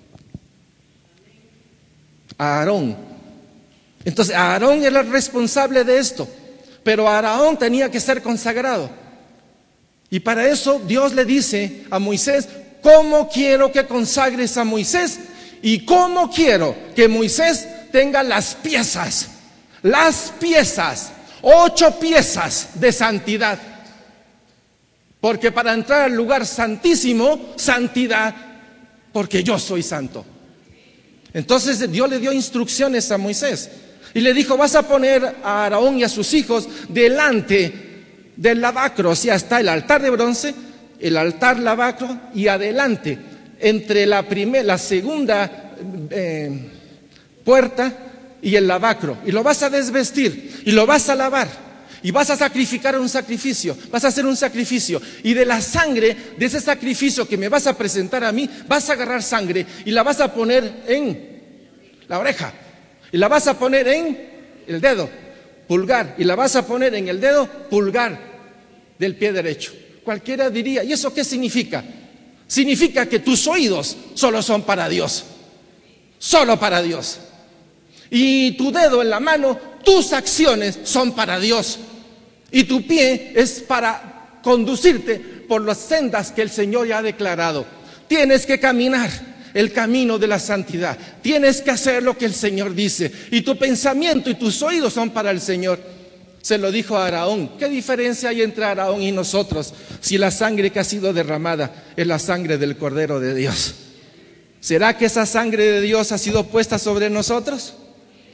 [SPEAKER 1] Aarón. Entonces Aarón era el responsable de esto, pero Aarón tenía que ser consagrado. Y para eso Dios le dice a Moisés: ¿cómo quiero que consagres a Moisés? Y cómo quiero que Moisés tenga las piezas, las piezas, ocho piezas de santidad. Porque para entrar al lugar santísimo, santidad, porque yo soy santo. Entonces Dios le dio instrucciones a Moisés y le dijo: vas a poner a Aarón y a sus hijos delante del lavacro, o sea, está el altar de bronce, el altar lavacro, y adelante, entre la primera, la segunda eh, puerta y el lavacro, y lo vas a desvestir y lo vas a lavar y vas a sacrificar un sacrificio, vas a hacer un sacrificio, y de la sangre de ese sacrificio que me vas a presentar a mí, vas a agarrar sangre y la vas a poner en la oreja, y la vas a poner en el dedo pulgar, y la vas a poner en el dedo pulgar del pie derecho. Cualquiera diría: ¿y eso qué significa? Significa que tus oídos solo son para Dios, solo para Dios. Y tu dedo en la mano, tus acciones son para Dios. Y tu pie es para conducirte por las sendas que el Señor ya ha declarado. Tienes que caminar el camino de la santidad. Tienes que hacer lo que el Señor dice. Y tu pensamiento y tus oídos son para el Señor. Se lo dijo a Aarón. ¿Qué diferencia hay entre Aarón y nosotros si la sangre que ha sido derramada es la sangre del Cordero de Dios? ¿Será que esa sangre de Dios ha sido puesta sobre nosotros?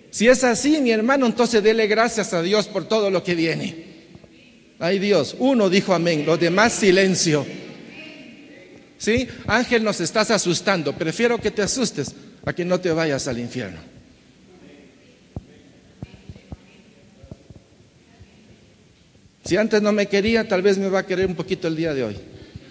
[SPEAKER 1] Si es así, mi hermano, entonces dele gracias a Dios por todo lo que viene. Ay Dios, uno dijo amén, los demás silencio. ¿Sí? Ángel, nos estás asustando. Prefiero que te asustes a que no te vayas al infierno. Si antes no me quería, tal vez me va a querer un poquito el día de hoy.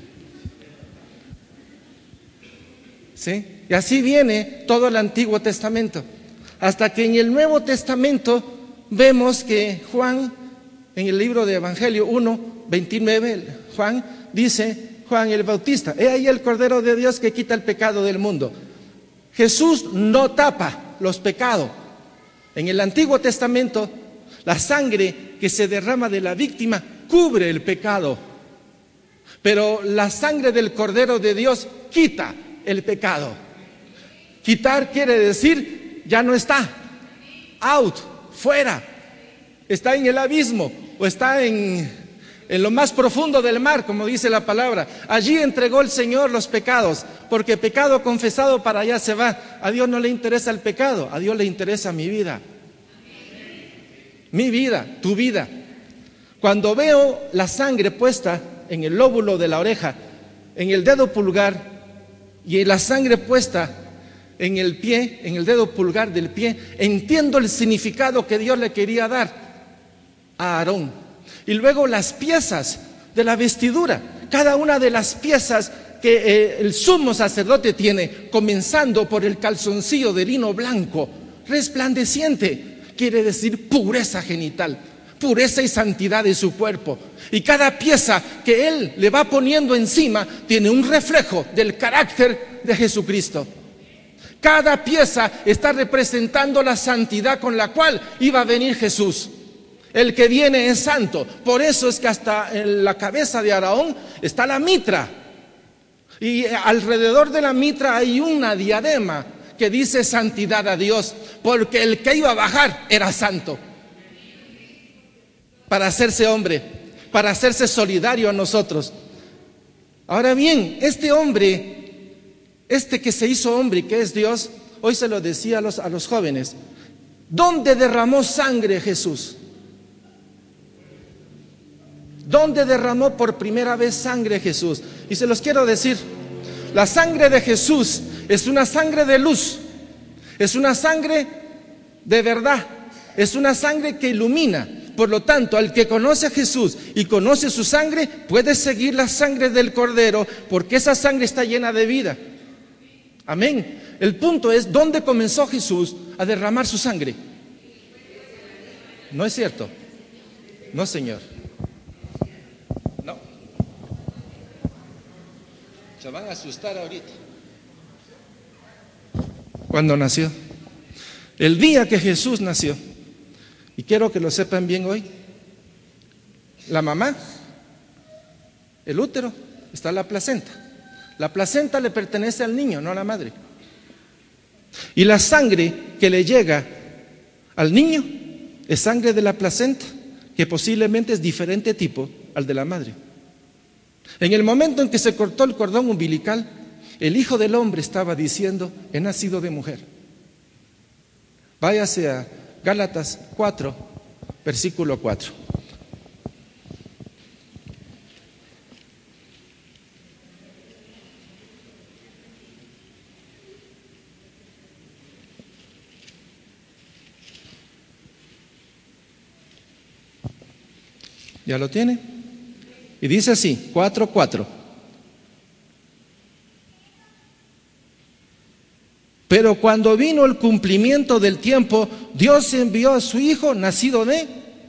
[SPEAKER 1] ¿Sí? Y así viene todo el Antiguo Testamento. Hasta que en el Nuevo Testamento vemos que Juan, en el libro de Evangelio uno, veintinueve, Juan dice, Juan el Bautista, he ahí el Cordero de Dios que quita el pecado del mundo. Jesús no tapa los pecados. En el Antiguo Testamento, la sangre que se derrama de la víctima cubre el pecado. Pero la sangre del Cordero de Dios quita el pecado. Quitar quiere decir, ya no está. Out, fuera. Está en el abismo o está en, en lo más profundo del mar, como dice la palabra. Allí entregó el Señor los pecados, porque pecado confesado para allá se va. A Dios no le interesa el pecado, a Dios le interesa mi vida. Mi vida, tu vida. Cuando veo la sangre puesta en el lóbulo de la oreja, en el dedo pulgar y la sangre puesta en el pie, en el dedo pulgar del pie, entiendo el significado que Dios le quería dar a Aarón. Y luego las piezas de la vestidura, cada una de las piezas que eh, el sumo sacerdote tiene, comenzando por el calzoncillo de lino blanco, resplandeciente, quiere decir pureza genital, pureza y santidad de su cuerpo. Y cada pieza que él le va poniendo encima tiene un reflejo del carácter de Jesucristo. Cada pieza está representando la santidad con la cual iba a venir Jesús. El que viene es santo. Por eso es que hasta en la cabeza de Aarón está la mitra. Y alrededor de la mitra hay una diadema que dice santidad a Dios, porque el que iba a bajar era santo. Para hacerse hombre, para hacerse solidario a nosotros. Ahora bien, este hombre, este que se hizo hombre y que es Dios, hoy se lo decía a los, a los jóvenes, ¿dónde derramó sangre Jesús? ¿Dónde derramó por primera vez sangre Jesús? Y se los quiero decir, la sangre de Jesús es una sangre de luz, es una sangre de verdad, es una sangre que ilumina. Por lo tanto, al que conoce a Jesús y conoce su sangre, puede seguir la sangre del Cordero, porque esa sangre está llena de vida. Amén. El punto es, ¿dónde comenzó Jesús a derramar su sangre? ¿No es cierto? No, Señor. No. Se van a asustar ahorita. ¿Cuándo nació? El día que Jesús nació. Y quiero que lo sepan bien hoy. La mamá, el útero, está la placenta. La placenta le pertenece al niño, no a la madre. Y la sangre que le llega al niño es sangre de la placenta, que posiblemente es diferente tipo al de la madre. En el momento en que se cortó el cordón umbilical, el Hijo del Hombre estaba diciendo, he nacido de mujer. Váyase a Gálatas cuatro, versículo cuatro. ¿Ya lo tiene? Y dice así, cuatro, cuatro. Pero cuando vino el cumplimiento del tiempo, Dios envió a su Hijo, nacido de...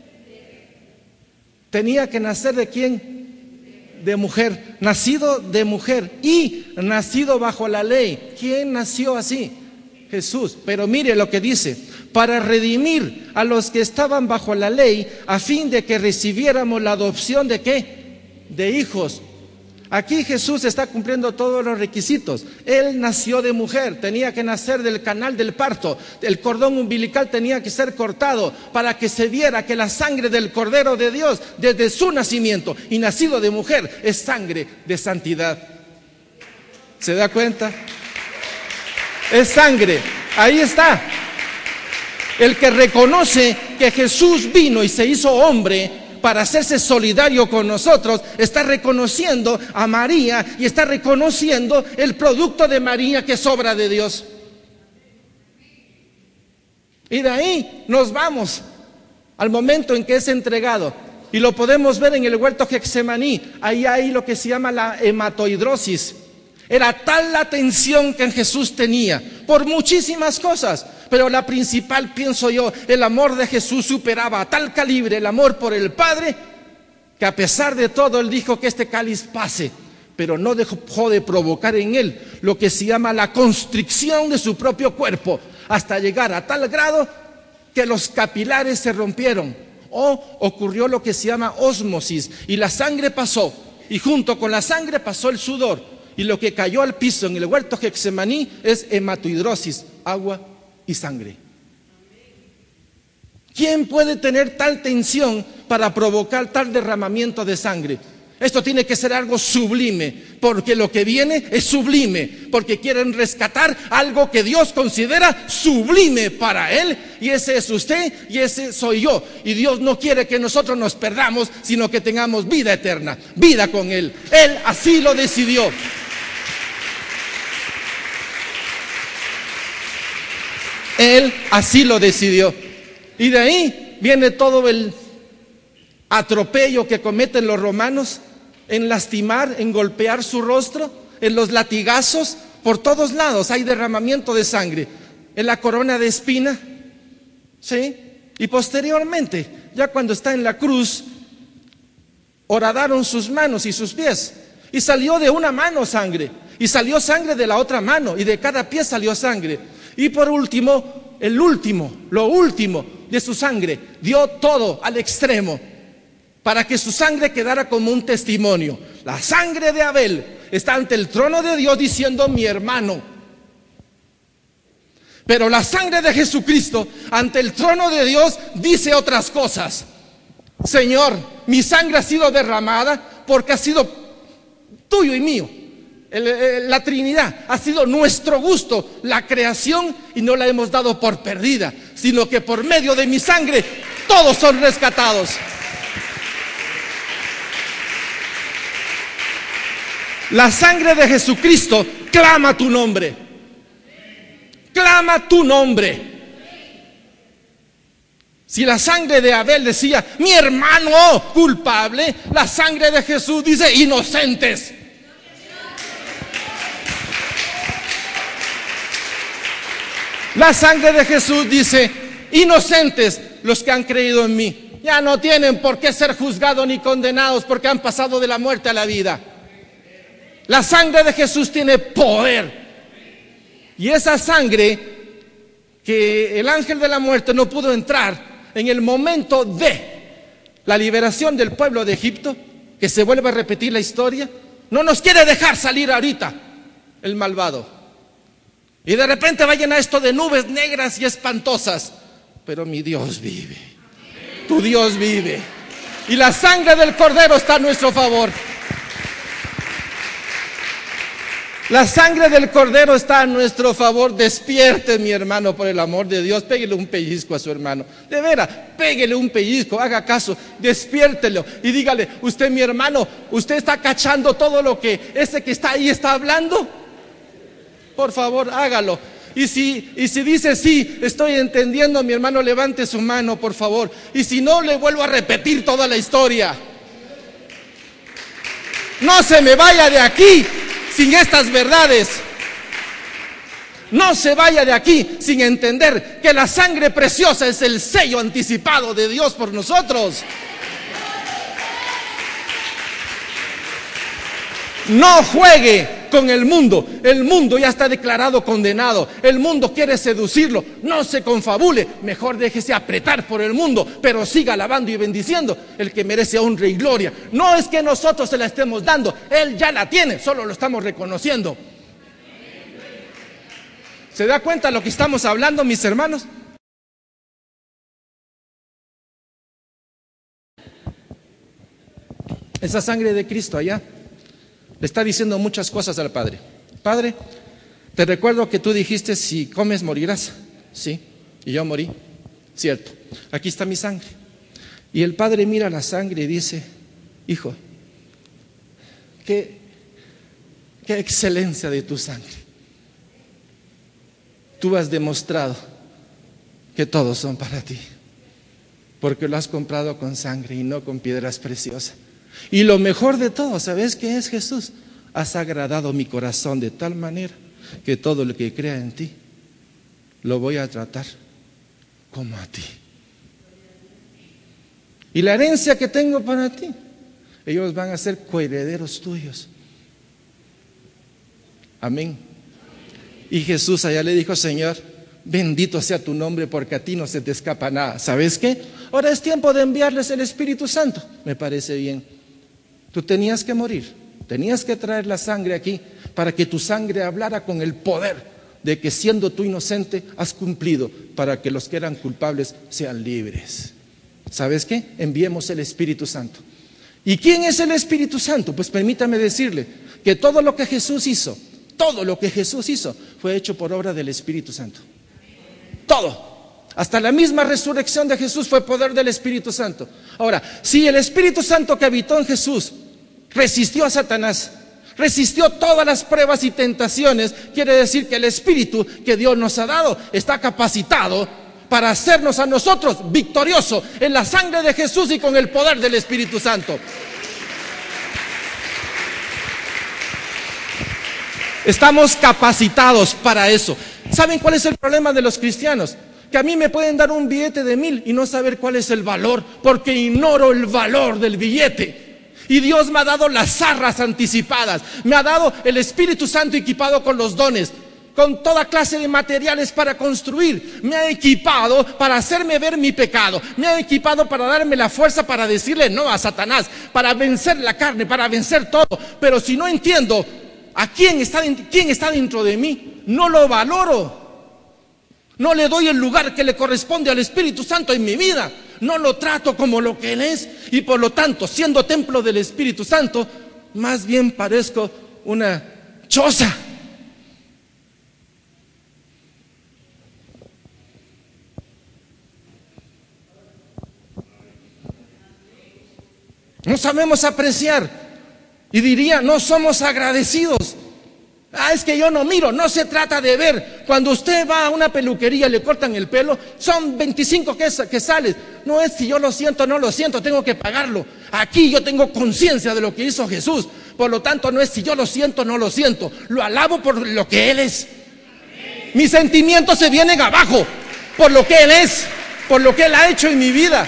[SPEAKER 1] ¿Tenía que nacer de quién? De mujer. Nacido de mujer y nacido bajo la ley. ¿Quién nació así? Jesús. Pero mire lo que dice, para redimir a los que estaban bajo la ley, a fin de que recibiéramos la adopción de ¿qué? De hijos. Aquí Jesús está cumpliendo todos los requisitos. Él nació de mujer, tenía que nacer del canal del parto, el cordón umbilical tenía que ser cortado para que se viera que la sangre del Cordero de Dios desde su nacimiento y nacido de mujer es sangre de santidad. ¿Se da cuenta? Es sangre, ahí está. El que reconoce que Jesús vino y se hizo hombre para hacerse solidario con nosotros, está reconociendo a María y está reconociendo el producto de María, que es obra de Dios. Y de ahí nos vamos al momento en que es entregado. Y lo podemos ver en el huerto Getsemaní. Ahí hay lo que se llama la hematoidrosis. Era tal la tensión que Jesús tenía por muchísimas cosas, pero la principal, pienso yo, el amor de Jesús superaba a tal calibre el amor por el Padre, que a pesar de todo Él dijo que este cáliz pase, pero no dejó de provocar en Él lo que se llama la constricción de su propio cuerpo, hasta llegar a tal grado que los capilares se rompieron, o ocurrió lo que se llama ósmosis, y la sangre pasó, y junto con la sangre pasó el sudor, y lo que cayó al piso en el huerto Getsemaní es hematoidrosis, agua y sangre. ¿Quién puede tener tal tensión para provocar tal derramamiento de sangre? Esto tiene que ser algo sublime, porque lo que viene es sublime, porque quieren rescatar algo que Dios considera sublime para Él, y ese es usted y ese soy yo. Y Dios no quiere que nosotros nos perdamos, sino que tengamos vida eterna, vida con Él. Él así lo decidió. Él así lo decidió. Y de ahí viene todo el atropello que cometen los romanos en lastimar, en golpear su rostro, en los latigazos. Por todos lados hay derramamiento de sangre. En la corona de espina, ¿sí? Y posteriormente, ya cuando está en la cruz, horadaron sus manos y sus pies, y salió de una mano sangre, y salió sangre de la otra mano, y de cada pie salió sangre. Y por último, el último, lo último de su sangre, dio todo al extremo, para que su sangre quedara como un testimonio. La sangre de Abel está ante el trono de Dios diciendo: mi hermano. Pero la sangre de Jesucristo ante el trono de Dios dice otras cosas. Señor, mi sangre ha sido derramada porque ha sido tuyo y mío. La Trinidad ha sido nuestro gusto, la creación, y no la hemos dado por perdida, sino que por medio de mi sangre todos son rescatados. La sangre de Jesucristo clama tu nombre, clama tu nombre. Si la sangre de Abel decía: mi hermano culpable, la sangre de Jesús dice: inocentes. La sangre de Jesús dice: inocentes los que han creído en mí. Ya no tienen por qué ser juzgados ni condenados, porque han pasado de la muerte a la vida. La sangre de Jesús tiene poder. Y esa sangre que el ángel de la muerte no pudo entrar en el momento de la liberación del pueblo de Egipto, que se vuelve a repetir la historia, no nos quiere dejar salir ahorita el malvado. Y de repente va a llenar esto de nubes negras y espantosas. Pero mi Dios vive. Tu Dios vive. Y la sangre del Cordero está a nuestro favor. La sangre del Cordero está a nuestro favor. Despierte, mi hermano, por el amor de Dios. Péguele un pellizco a su hermano. De veras, péguele un pellizco, haga caso, despiértelo y dígale: usted, mi hermano, usted está cachando todo lo que ese que está ahí está hablando. Por favor, hágalo. Y si, y si dice: sí, estoy entendiendo, mi hermano, levante su mano, por favor. Y si no, le vuelvo a repetir toda la historia. No se me vaya de aquí sin estas verdades. No se vaya de aquí sin entender que la sangre preciosa es el sello anticipado de Dios por nosotros. No juegue con el mundo. El mundo ya está declarado condenado. El mundo quiere seducirlo. No se confabule. Mejor déjese apretar por el mundo, pero siga alabando y bendiciendo el que merece honra y gloria. No es que nosotros se la estemos dando. Él ya la tiene, solo lo estamos reconociendo. ¿Se da cuenta de lo que estamos hablando, mis hermanos? Esa sangre de Cristo allá le está diciendo muchas cosas al Padre. Padre, te recuerdo que tú dijiste: si comes morirás. Sí, y yo morí. cierto, aquí está mi sangre. Y el padre mira la sangre y dice, hijo, qué, qué excelencia de tu sangre. Tú has demostrado que todos son para ti, porque lo has comprado con sangre y no con piedras preciosas. Y lo mejor de todo, ¿sabes qué es, Jesús? Has agradado mi corazón de tal manera que todo el que crea en ti lo voy a tratar como a ti. Y la herencia que tengo para ti, ellos van a ser coherederos tuyos. Amén. Y Jesús allá le dijo, Señor, bendito sea tu nombre, porque a ti no se te escapa nada. ¿Sabes qué? Ahora es tiempo de enviarles el Espíritu Santo. Me parece bien. Tú tenías que morir, tenías que traer la sangre aquí para que tu sangre hablara con el poder de que siendo tú inocente has cumplido, para que los que eran culpables sean libres. ¿Sabes qué? Enviemos el Espíritu Santo. ¿Y quién es el Espíritu Santo? Pues permítame decirle que todo lo que Jesús hizo, todo lo que Jesús hizo fue hecho por obra del Espíritu Santo. Todo. Hasta la misma resurrección de Jesús fue poder del Espíritu Santo. Ahora, si el Espíritu Santo que habitó en Jesús resistió a Satanás, resistió todas las pruebas y tentaciones, quiere decir que el Espíritu que Dios nos ha dado está capacitado para hacernos a nosotros victoriosos en la sangre de Jesús y con el poder del Espíritu Santo. Estamos capacitados para eso. ¿Saben cuál es el problema de los cristianos? Que a mí me pueden dar un billete de mil y no saber cuál es el valor, porque ignoro el valor del billete. Y Dios me ha dado las arras anticipadas, me ha dado el Espíritu Santo equipado con los dones, con toda clase de materiales para construir. Me ha equipado para hacerme ver mi pecado, me ha equipado para darme la fuerza para decirle no a Satanás, para vencer la carne, para vencer todo. Pero si no entiendo a quién está, quién está dentro de mí, no lo valoro, no le doy el lugar que le corresponde al Espíritu Santo en mi vida, no lo trato como lo que Él es, y por lo tanto, siendo templo del Espíritu Santo, más bien parezco una choza. No sabemos apreciar, y diría, no somos agradecidos. Ah, es que yo no miro, no se trata de ver. Cuando usted va a una peluquería, le cortan el pelo, son veinticinco que, que sales. No es si yo lo siento, no lo siento, tengo que pagarlo. Aquí yo tengo conciencia de lo que hizo Jesús. Por lo tanto, no es si yo lo siento, no lo siento. Lo alabo por lo que Él es. Mis sentimientos se vienen abajo por lo que Él es, por lo que Él ha hecho en mi vida.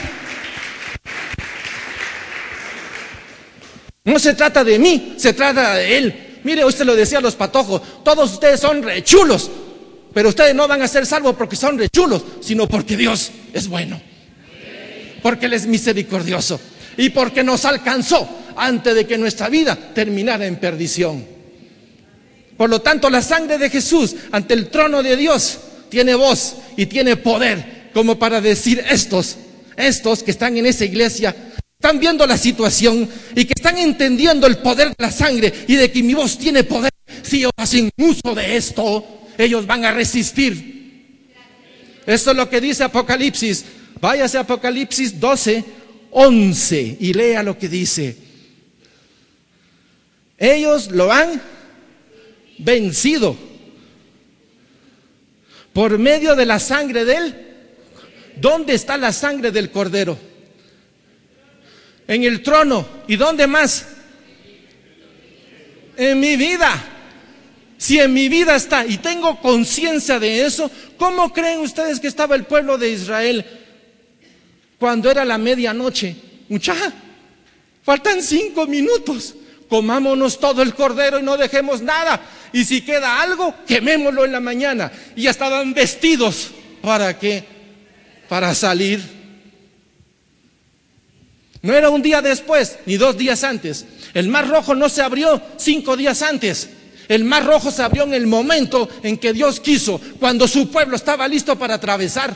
[SPEAKER 1] No se trata de mí, se trata de Él. Mire, usted lo decía a los patojos, todos ustedes son rechulos, pero ustedes no van a ser salvos porque son rechulos, sino porque Dios es bueno, porque Él es misericordioso y porque nos alcanzó antes de que nuestra vida terminara en perdición. Por lo tanto, la sangre de Jesús ante el trono de Dios tiene voz y tiene poder como para decir estos, estos que están en esa iglesia, están viendo la situación y que están entendiendo el poder de la sangre y de que mi voz tiene poder. Si ellos hacen uso de esto, ellos van a resistir. Esto es lo que dice Apocalipsis. Váyase a Apocalipsis doce, once y lea lo que dice. Ellos lo han vencido por medio de la sangre de Él. ¿Dónde está la sangre del Cordero? En el trono. ¿Y dónde más? En mi vida. Si en mi vida está y tengo conciencia de eso, ¿cómo creen ustedes que estaba el pueblo de Israel cuando era la medianoche? Muchacha, faltan cinco minutos. Comámonos todo el cordero y no dejemos nada. Y si queda algo, quemémoslo en la mañana. Y ya estaban vestidos. ¿Para qué? Para salir. No era un día después, ni dos días antes. El Mar Rojo no se abrió cinco días antes. El Mar Rojo se abrió en el momento en que Dios quiso, cuando su pueblo estaba listo para atravesar.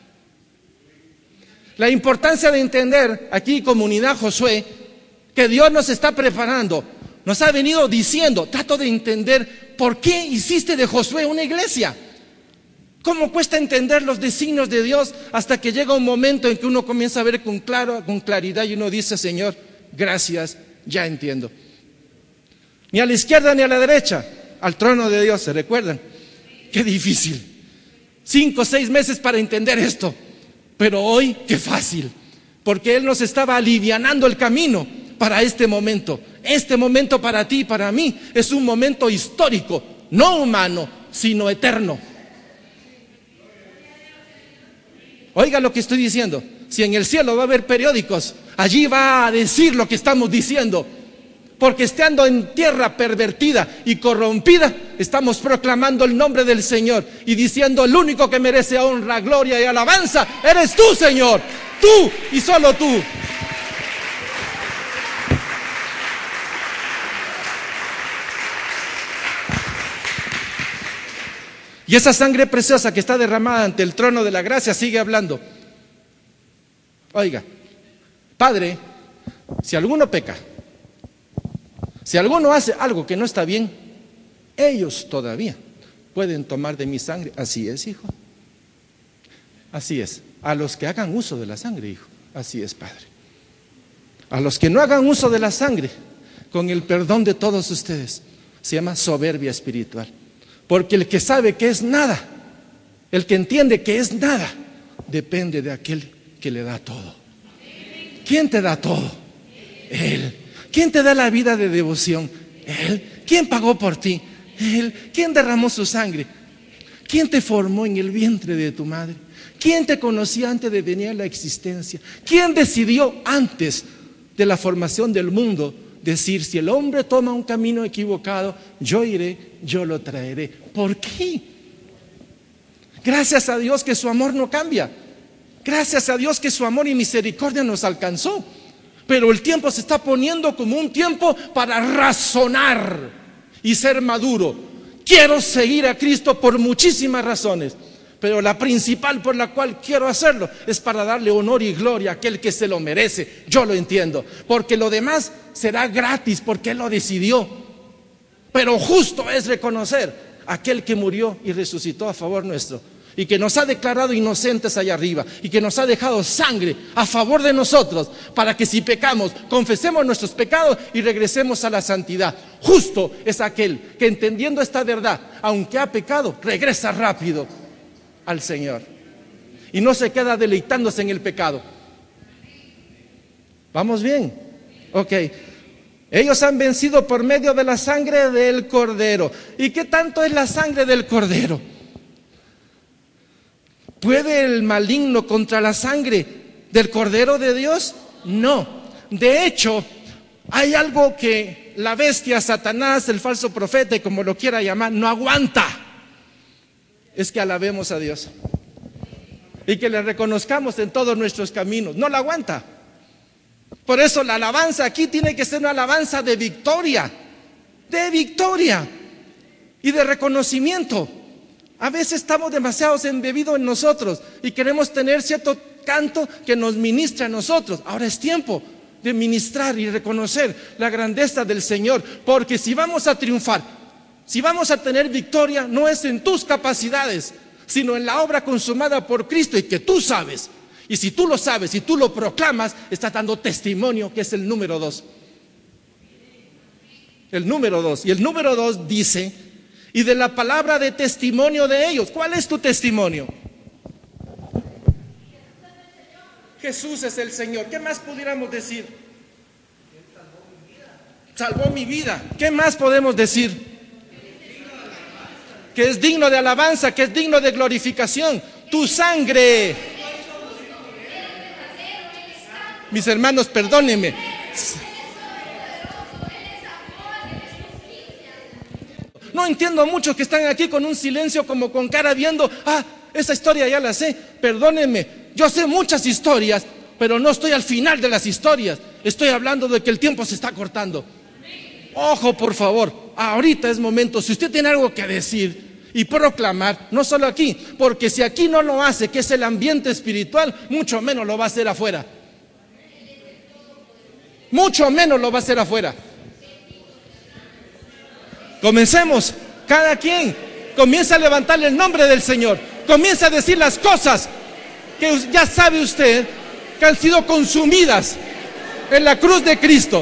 [SPEAKER 1] La importancia de entender aquí, comunidad Josué, que Dios nos está preparando. Nos ha venido diciendo, trato de entender por qué hiciste de Josué una iglesia. ¿Cómo cuesta entender los designios de Dios hasta que llega un momento en que uno comienza a ver con, claro, con claridad y uno dice, Señor, gracias, ya entiendo? Ni a la izquierda ni a la derecha, al trono de Dios, ¿se recuerdan? Qué difícil. Cinco o seis meses para entender esto. Pero hoy, qué fácil. Porque Él nos estaba alivianando el camino para este momento. Este momento para ti y para mí es un momento histórico, no humano, sino eterno. Oiga lo que estoy diciendo. Si en el cielo va a haber periódicos, allí va a decir lo que estamos diciendo. Porque estando en tierra pervertida y corrompida, estamos proclamando el nombre del Señor y diciendo: el único que merece honra, gloria y alabanza eres tú, Señor. Tú y solo tú. Y esa sangre preciosa que está derramada ante el trono de la gracia sigue hablando. Oiga, Padre, si alguno peca, si alguno hace algo que no está bien, ellos todavía pueden tomar de mi sangre. Así es, hijo. Así es. A los que hagan uso de la sangre, hijo. Así es, Padre. A los que no hagan uso de la sangre, con el perdón de todos ustedes, se llama soberbia espiritual. Porque el que sabe que es nada, el que entiende que es nada, depende de aquel que le da todo. ¿Quién te da todo? Él. ¿Quién te da la vida de devoción? Él. ¿Quién pagó por ti? Él. ¿Quién derramó su sangre? ¿Quién te formó en el vientre de tu madre? ¿Quién te conocía antes de venir a la existencia? ¿Quién decidió antes de la formación del mundo decir: si el hombre toma un camino equivocado, yo iré, yo lo traeré? ¿Por qué? Gracias a Dios que su amor no cambia. Gracias a Dios que su amor y misericordia nos alcanzó. Pero el tiempo se está poniendo como un tiempo para razonar y ser maduro. Quiero seguir a Cristo por muchísimas razones, pero la principal por la cual quiero hacerlo es para darle honor y gloria a aquel que se lo merece. Yo lo entiendo, porque lo demás será gratis porque Él lo decidió. Pero justo es reconocer a aquel que murió y resucitó a favor nuestro, y que nos ha declarado inocentes allá arriba, y que nos ha dejado sangre a favor de nosotros, para que si pecamos, confesemos nuestros pecados y regresemos a la santidad. Justo es aquel que, entendiendo esta verdad, aunque ha pecado, regresa rápido al Señor y no se queda deleitándose en el pecado. ¿Vamos bien? Ok. Ellos han vencido por medio de la sangre del Cordero. ¿Y qué tanto es la sangre del Cordero? ¿Puede el maligno contra la sangre del Cordero de Dios? No. De hecho, hay algo que la bestia, Satanás, el falso profeta, y como lo quiera llamar, no aguanta. Es que alabemos a Dios y que le reconozcamos en todos nuestros caminos. No la aguanta. Por eso la alabanza aquí tiene que ser una alabanza de victoria, de victoria y de reconocimiento. A veces estamos demasiado embebidos en nosotros y queremos tener cierto canto que nos ministre a nosotros. Ahora es tiempo de ministrar y reconocer la grandeza del Señor, porque si vamos a triunfar, si vamos a tener victoria, no es en tus capacidades, sino en la obra consumada por Cristo y que tú sabes. Y si tú lo sabes y tú lo proclamas, estás dando testimonio, que es el número dos. El número dos. Y el número dos dice: y de la palabra de testimonio de ellos. ¿Cuál es tu testimonio? Jesús es el Señor. ¿Qué más pudiéramos decir? Salvó mi vida. ¿Qué más podemos decir? Que es digno de alabanza, que es digno de glorificación. Tu sangre. Mis hermanos, perdónenme. No entiendo a muchos que están aquí con un silencio, como con cara viendo: ah, esa historia ya la sé. Perdónenme, yo sé muchas historias, pero no estoy al final de las historias. Estoy hablando de que el tiempo se está cortando. Ojo, por favor, ahorita es momento. Si usted tiene algo que decir y proclamar, no solo aquí, porque si aquí no lo hace, que es el ambiente espiritual, mucho menos lo va a hacer afuera. Mucho menos lo va a hacer afuera. Comencemos. Cada quien comienza a levantarle el nombre del Señor. Comience a decir las cosas que ya sabe usted que han sido consumidas en la cruz de Cristo.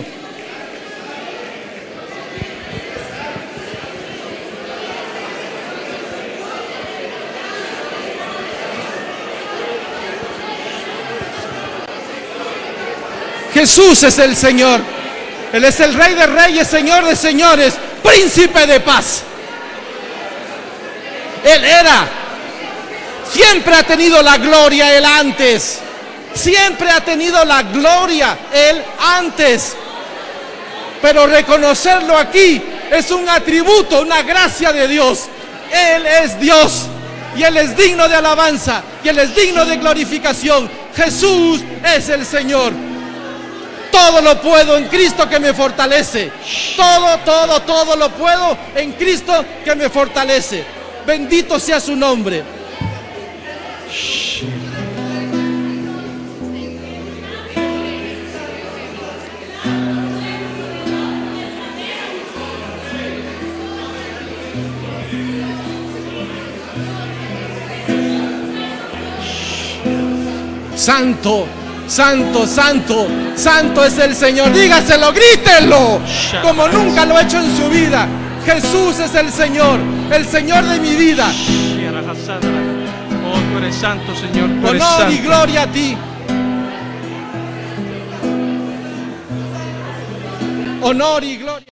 [SPEAKER 1] Jesús es el Señor. Él es el Rey de Reyes, Señor de Señores, Príncipe de paz. Él era, siempre ha tenido la gloria Él antes. Siempre ha tenido la gloria Él antes. Pero reconocerlo aquí es un atributo, una gracia de Dios. Él es Dios y Él es digno de alabanza y Él es digno de glorificación. Jesús es el Señor. Todo lo puedo en Cristo que me fortalece. Todo, todo, todo lo puedo en Cristo que me fortalece. Bendito sea su nombre. Santo, santo, santo, santo es el Señor. Dígaselo, grítenlo, como nunca lo ha hecho en su vida. Jesús es el Señor, el Señor de mi vida.
[SPEAKER 4] Oh, tú eres santo, Señor. Tú eres
[SPEAKER 1] Honor
[SPEAKER 4] santo.
[SPEAKER 1] y gloria a ti. Honor y gloria.